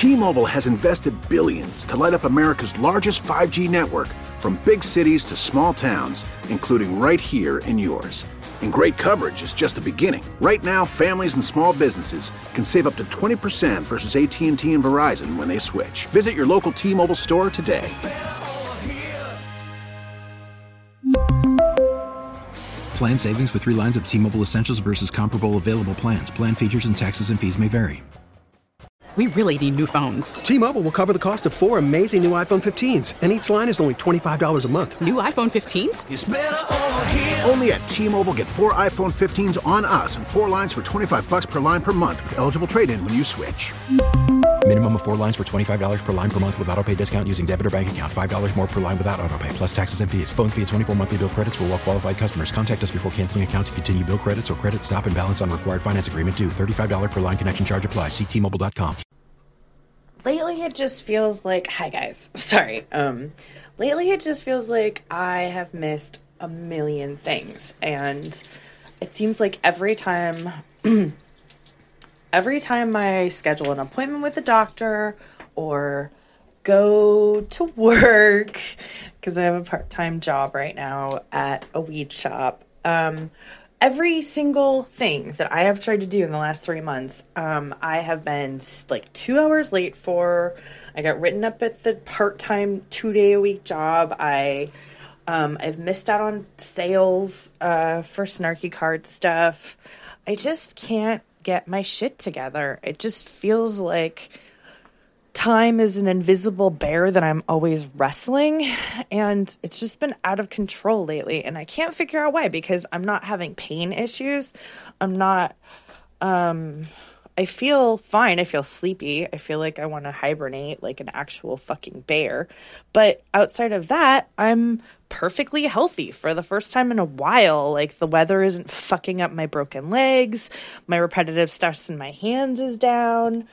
T-Mobile has invested billions to light up America's largest 5G network, from big cities to small towns, including right here in yours. And great coverage is just the beginning. Right now, families and small businesses can save up to 20% versus AT&T and Verizon when they switch. Visit your local T-Mobile store today. Plan savings with 3 lines of T-Mobile Essentials versus comparable available plans. Plan features and taxes and fees may vary. We really need new phones. T-Mobile will cover the cost of 4 amazing new iPhone 15s, and each line is only $25 a month. New iPhone 15s? It's better over here. Only at T-Mobile, get 4 iPhone 15s on us and 4 lines for $25 per line per month with eligible trade-in when you switch. Minimum of 4 lines for $25 per line per month with autopay discount using debit or bank account. $5 more per line without autopay, plus taxes and fees. Phone fee at 24 monthly bill credits for well-qualified customers. Contact us before canceling account to continue bill credits or credit stop and balance on required finance agreement due. $35 per line connection charge applies. See T-Mobile.com. Lately, it just feels like... Hi, guys. Sorry. Lately, it just feels like I have missed a million things. And it seems like every time... every time I schedule an appointment with a doctor or go to work, because I have a part-time job right now at a weed shop, every single thing that I have tried to do in the last 3 months, I have been like 2 hours late for. I got written up at the part-time 2-day-a-week job. I've missed out on sales for Snarky Card stuff. I just can't get my shit together. It just feels like time is an invisible bear that I'm always wrestling, and it's just been out of control lately, and I can't figure out why, because I'm not having pain issues. I'm not, I feel fine. I feel sleepy. I feel like I want to hibernate like an actual fucking bear. But outside of that, I'm perfectly healthy for the first time in a while. Like, the weather isn't fucking up my broken legs. My repetitive stress in my hands is down.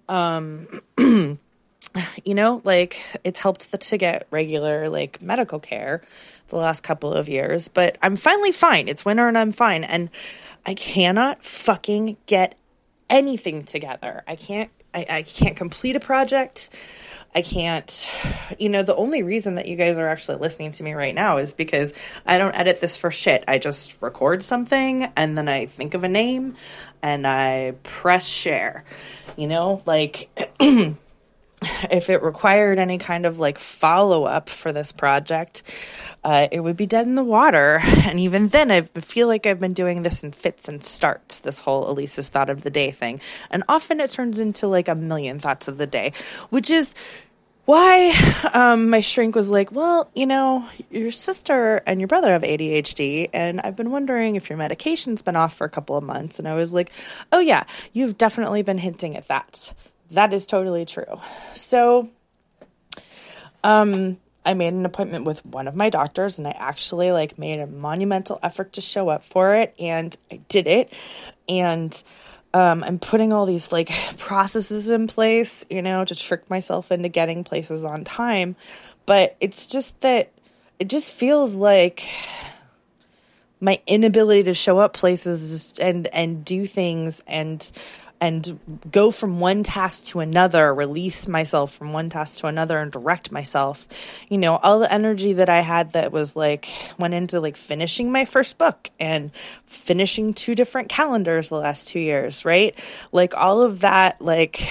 You know, like, it's helped to get regular, like, medical care the last couple of years, but I'm finally fine. It's winter and I'm fine. And I cannot fucking get anything together. I can't complete a project. I can't, you know, the only reason that you guys are actually listening to me right now is because I don't edit this for shit. I just record something and then I think of a name and I press share, you know, like, if it required any kind of like follow-up for this project, it would be dead in the water. And even then, I feel like I've been doing this in fits and starts, this whole Elise's thought of the day thing. And often it turns into like a million thoughts of the day, which is why my shrink was like, well, you know, your sister and your brother have ADHD, and I've been wondering if your medication's been off for a couple of months. And I was like, oh yeah, you've definitely been hinting at that. That is totally true. So, I made an appointment with one of my doctors, and I actually like made a monumental effort to show up for it, and I did it. And I'm putting all these like processes in place, you know, to trick myself into getting places on time. But it's just that it just feels like my inability to show up places and do things and go from one task to another, release myself from one task to another and direct myself. You know, all the energy that I had that was like, went into like finishing my first book and finishing 2 different calendars the last 2 years, right? Like all of that, like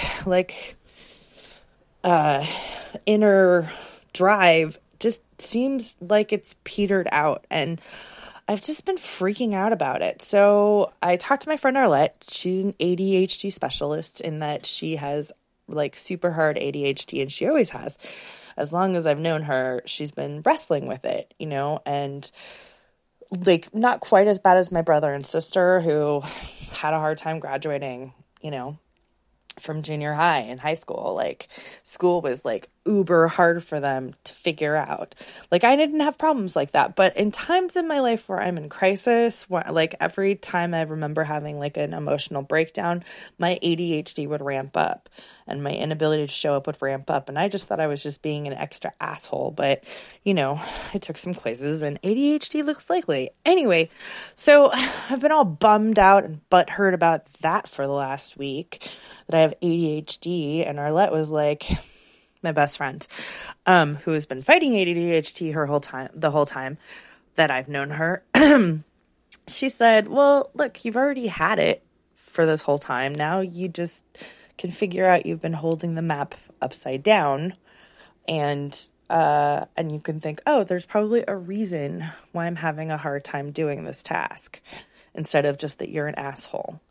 inner drive just seems like it's petered out, and I've just been freaking out about it. So I talked to my friend Arlette. She's an ADHD specialist in that she has like super hard ADHD, and she always has. As long as I've known her, she's been wrestling with it, you know, and like not quite as bad as my brother and sister who had a hard time graduating, you know, from junior high and high school. Like school was like uber hard for them to figure out. Like, I didn't have problems like that, but in times in my life where I'm in crisis, like every time I remember having like an emotional breakdown, my ADHD would ramp up and my inability to show up would ramp up. And I just thought I was just being an extra asshole, but you know, I took some quizzes and ADHD looks likely. Anyway, so I've been all bummed out and butthurt about that for the last week, that I have ADHD, and Arlette was like, my best friend, who has been fighting ADHD the whole time that I've known her. She said, well, look, you've already had it for this whole time. Now you just can figure out you've been holding the map upside down, and you can think, oh, there's probably a reason why I'm having a hard time doing this task, instead of just that you're an asshole.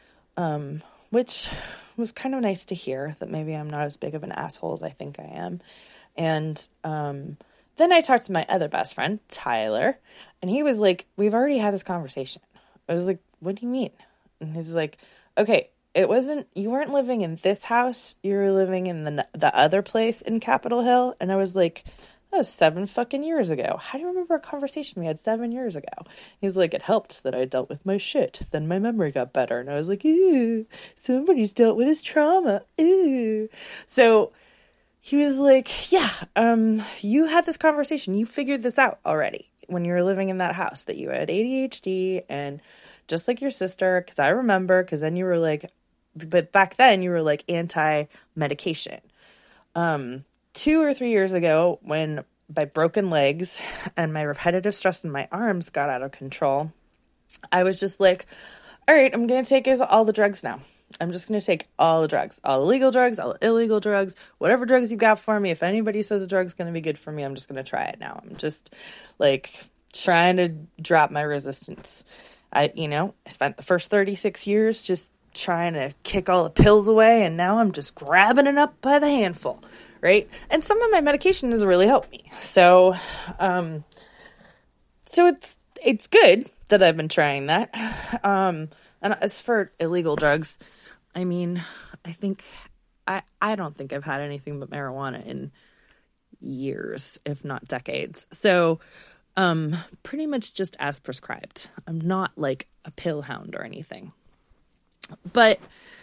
Which was kind of nice to hear, that maybe I'm not as big of an asshole as I think I am. And then I talked to my other best friend, Tyler, and he was like, we've already had this conversation. I was like, what do you mean? And he's like, okay, you weren't living in this house, you were living in the other place in Capitol Hill. And I was like, that was 7 fucking years ago. How do you remember a conversation we had 7 years ago? He's like, it helped that I dealt with my shit. Then my memory got better. And I was like, ooh, somebody's dealt with his trauma. Ooh. So he was like, yeah, you had this conversation. You figured this out already when you were living in that house, that you had ADHD, and just like your sister, because I remember, because then you were like, but back then you were like anti-medication. 2 or 3 years ago, when my broken legs and my repetitive stress in my arms got out of control, I was just like, all right, I'm going to take all the drugs now. I'm just going to take all the drugs, all the legal drugs, all the illegal drugs, whatever drugs you got for me. If anybody says a drug's going to be good for me, I'm just going to try it now. I'm just like trying to drop my resistance. I spent the first 36 years just trying to kick all the pills away, and now I'm just grabbing it up by the handful. Right. And some of my medication has really helped me. So it's good that I've been trying that. And as for illegal drugs, I mean, I don't think I've had anything but marijuana in years, if not decades. So pretty much just as prescribed. I'm not like a pill hound or anything. But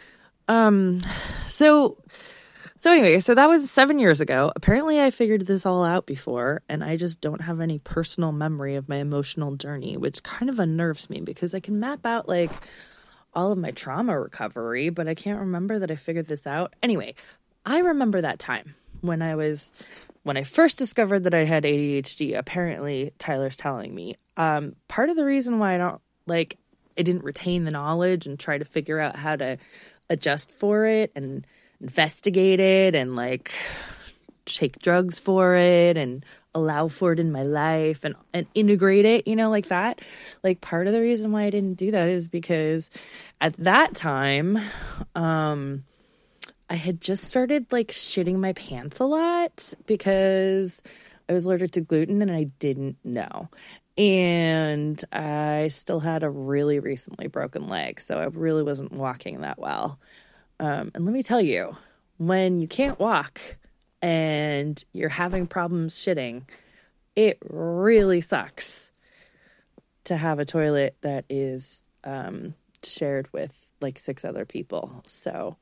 So anyway, so that was 7 years ago. Apparently I figured this all out before, and I just don't have any personal memory of my emotional journey, which kind of unnerves me, because I can map out like all of my trauma recovery, but I can't remember that I figured this out. Anyway, I remember that time when I first discovered that I had ADHD. Apparently Tyler's telling me, part of the reason why I didn't retain the knowledge and try to figure out how to adjust for it and investigate it and like take drugs for it and allow for it in my life and integrate it, like that. Like, part of the reason why I didn't do that is because at that time, I had just started like shitting my pants a lot because I was allergic to gluten and I didn't know. And I still had a really recently broken leg, so I really wasn't walking that well. And let me tell you, when you can't walk and you're having problems shitting, it really sucks to have a toilet that is shared with like 6 other people. So,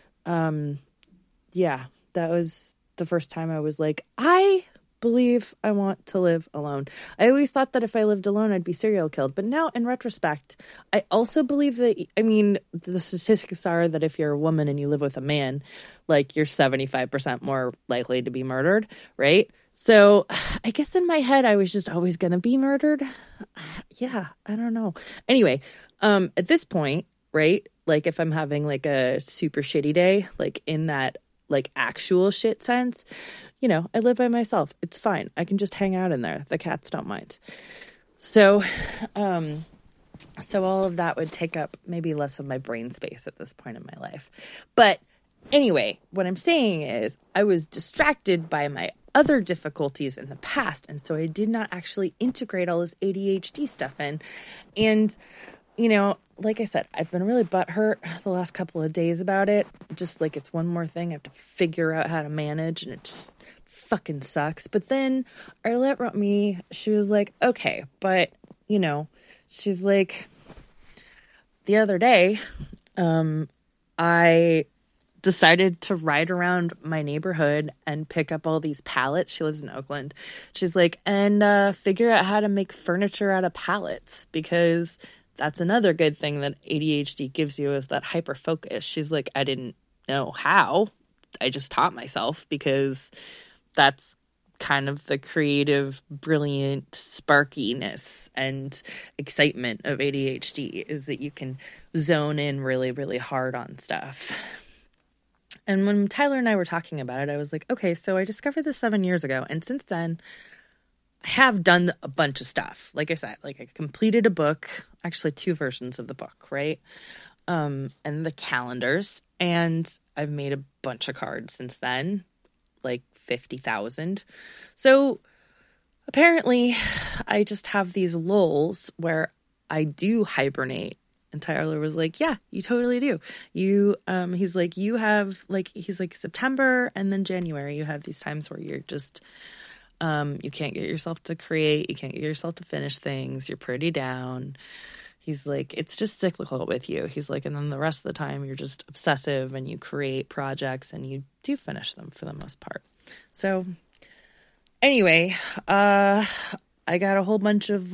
yeah, that was the first time I was like, I believe I want to live alone. I always thought that if I lived alone, I'd be serial killed. But now, in retrospect, I also believe that, the statistics are that if you're a woman and you live with a man, like, you're 75% more likely to be murdered, right? So I guess in my head, I was just always going to be murdered. Yeah, I don't know. Anyway, at this point, right, like if I'm having like a super shitty day, like in that like actual shit sense, I live by myself. It's fine. I can just hang out in there. The cats don't mind. So all of that would take up maybe less of my brain space at this point in my life. But anyway, what I'm saying is I was distracted by my other difficulties in the past. And so I did not actually integrate all this ADHD stuff in. And you know, like I said, I've been really butthurt the last couple of days about it. Just like it's one more thing I have to figure out how to manage, and it just fucking sucks. But then Arlette wrote me, she was like, okay, but, you know, she's like, the other day, I decided to ride around my neighborhood and pick up all these pallets. She lives in Oakland. She's like, and figure out how to make furniture out of pallets, because that's another good thing that ADHD gives you, is that hyper focus. She's like, I didn't know how. I just taught myself, because that's kind of the creative, brilliant sparkiness and excitement of ADHD, is that you can zone in really, really hard on stuff. And when Tyler and I were talking about it, I was like, okay, so I discovered this 7 years ago. And since then, I have done a bunch of stuff. Like I said, like I completed a book, actually 2 versions of the book, right? And the calendars. And I've made a bunch of cards since then, like 50,000. So apparently I just have these lulls where I do hibernate. And Tyler was like, yeah, you totally do. You, he's like, you have like, he's like September and then January, you have these times where you're just, you can't get yourself to create. You can't get yourself to finish things. You're pretty down. He's like, it's just cyclical with you. He's like, and then the rest of the time you're just obsessive and you create projects and you do finish them for the most part. So anyway, I got a whole bunch of,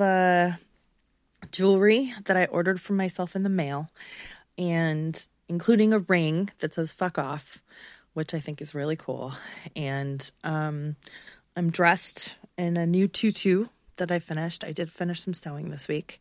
jewelry that I ordered for myself in the mail, and including a ring that says fuck off, which I think is really cool. And I'm dressed in a new tutu that I finished. I did finish some sewing this week.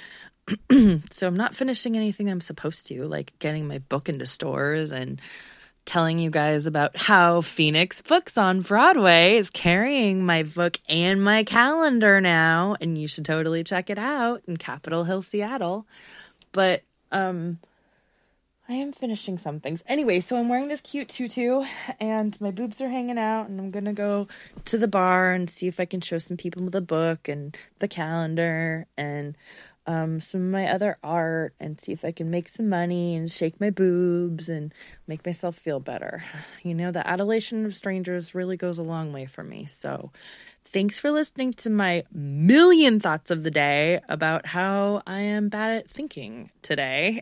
So I'm not finishing anything I'm supposed to, like getting my book into stores and telling you guys about how Phoenix Books on Broadway is carrying my book and my calendar now, and you should totally check it out in Capitol Hill, Seattle. But I am finishing some things. Anyway, so I'm wearing this cute tutu, and my boobs are hanging out, and I'm going to go to the bar and see if I can show some people the book and the calendar and some of my other art, and see if I can make some money and shake my boobs and make myself feel better. You know, the adulation of strangers really goes a long way for me. So thanks for listening to my million thoughts of the day about how I am bad at thinking today.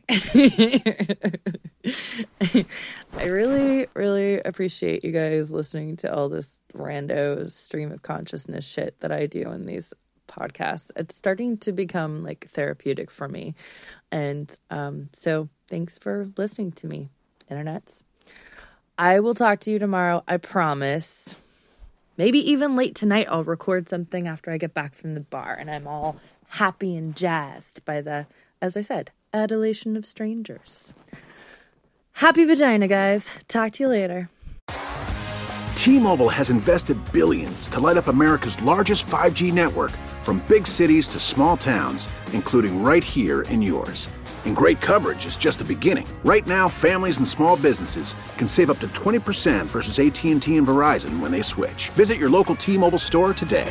I really, really appreciate you guys listening to all this rando stream of consciousness shit that I do in these podcasts. It's starting to become like therapeutic for me. And so thanks for listening to me, internets. I will talk to you tomorrow, I promise. Maybe even late tonight I'll record something after I get back from the bar and I'm all happy and jazzed by the, as I said, adulation of strangers. Happy vagina, guys. Talk to you later. T-Mobile has invested billions to light up America's largest 5G network, from big cities to small towns, including right here in yours. And great coverage is just the beginning. Right now, families and small businesses can save up to 20% versus AT&T and Verizon when they switch. Visit your local T-Mobile store today.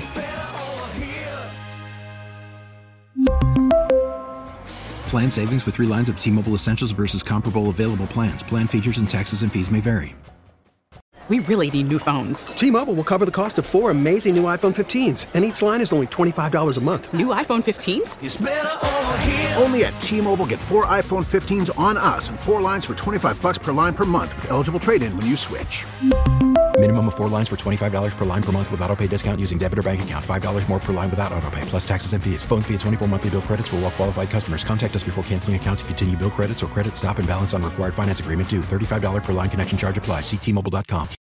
Plan savings with 3 lines of T-Mobile Essentials versus comparable available plans. Plan features and taxes and fees may vary. We really need new phones. T-Mobile will cover the cost of 4 amazing new iPhone 15s, and each line is only $25 a month. New iPhone 15s? It's better over here. Only at T-Mobile, get 4 iPhone 15s on us and 4 lines for $25 per line per month with eligible trade-in when you switch. Minimum of 4 lines for $25 per line per month with autopay discount using debit or bank account. $5 more per line without autopay, plus taxes and fees. Phone fee at 24 monthly bill credits for well-qualified customers. Contact us before canceling account to continue bill credits or credit stop and balance on required finance agreement due. $35 per line connection charge applies. See T-Mobile.com.